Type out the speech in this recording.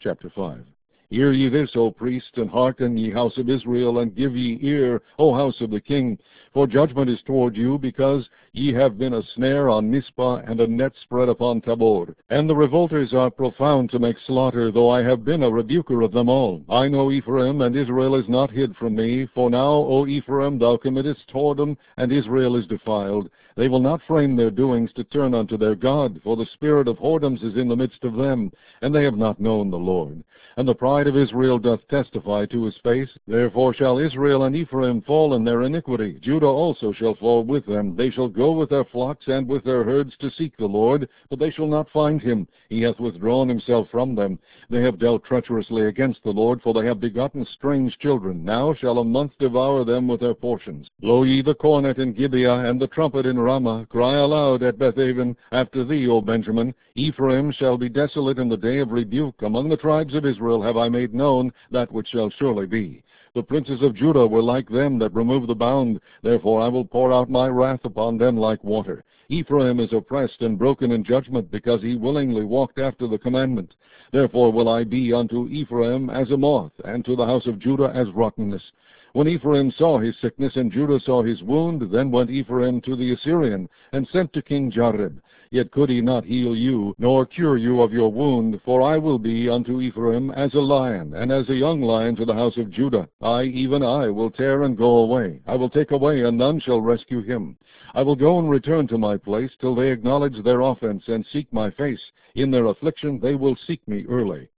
Chapter 5. Hear ye this, O priests, and hearken, ye house of Israel, and give ye ear, O house of the king. For judgment is toward you, because ye have been a snare on Mizpah, and a net spread upon Tabor. And the revolters are profound to make slaughter, though I have been a rebuker of them all. I know Ephraim, and Israel is not hid from me. For now, O Ephraim, thou committest whoredom, and Israel is defiled. They will not frame their doings to turn unto their God, for the spirit of whoredoms is in the midst of them, and they have not known the Lord. And the pride of Israel doth testify to his face. Therefore shall Israel and Ephraim fall in their iniquity. Judah also shall fall with them. They shall go with their flocks and with their herds to seek the Lord, but they shall not find him. He hath withdrawn himself from them. They have dealt treacherously against the Lord, for they have begotten strange children. Now shall a month devour them with their portions. Blow ye the cornet in Gibeah, and the trumpet in Ramah. Cry aloud at Bethaven. After thee, O Benjamin. Ephraim shall be desolate in the day of rebuke. Among the tribes of Israel have I made known that which shall surely be. The princes of Judah were like them that remove the bound. Therefore I will pour out my wrath upon them like water. Ephraim is oppressed and broken in judgment, because he willingly walked after the commandment. Therefore will I be unto Ephraim as a moth, and to the house of Judah as rottenness. When Ephraim saw his sickness, and Judah saw his wound, then went Ephraim to the Assyrian, and sent to King Jareb. Yet could he not heal you, nor cure you of your wound, for I will be unto Ephraim as a lion, and as a young lion to the house of Judah. I, even I, will tear and go away. I will take away, and none shall rescue him. I will go and return to my place, till they acknowledge their offense, and seek my face. In their affliction they will seek me early.